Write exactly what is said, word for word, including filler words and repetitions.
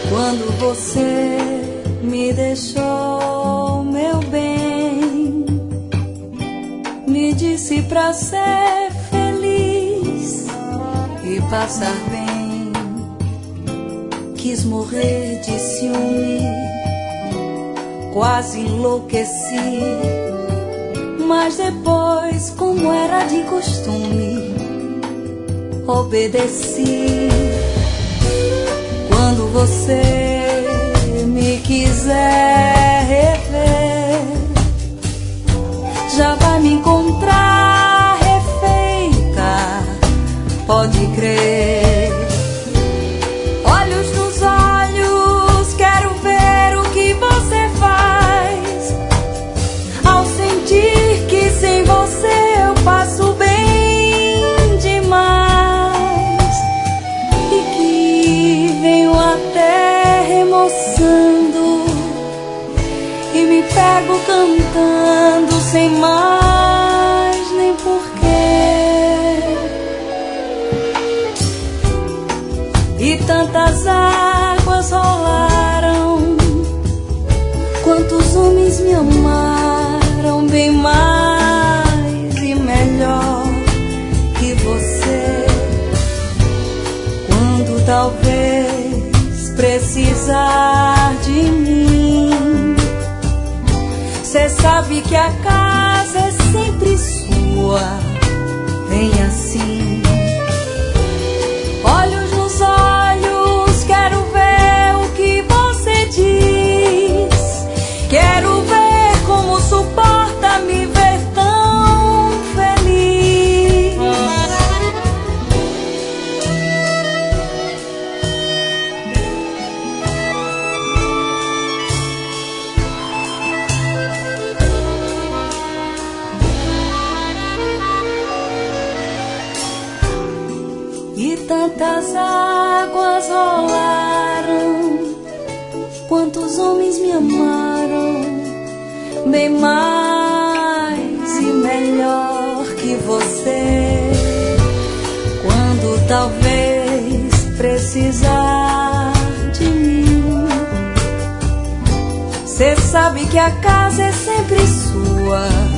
Quando você me deixou, meu bem, me disse pra ser feliz e passar bem. Quis morrer de ciúme, quase enlouqueci, mas depois, como era de costume, obedeci. Quando você me quiser rever, já vai me encontrar refeita, pode crer. Olhos nos olhos, quero ver o que você faz ao sentir que sem você eu passo bem demais e que venho até remoçando e me pego cantando sem mais nem porquê. E tantas águas rolaram, quantos homens me amaram bem mais e melhor que você. Quando talvez precisar de mim, cê sabe que a casa é sempre sua, vem assim. Olhos nos olhos, quero ver o que você diz. Quero ver como suporta me ver tão feliz. E tantas águas rolaram, quantos homens me amaram bem mais e melhor que você. Quando talvez precisar de mim, cê sabe que a casa é sempre sua,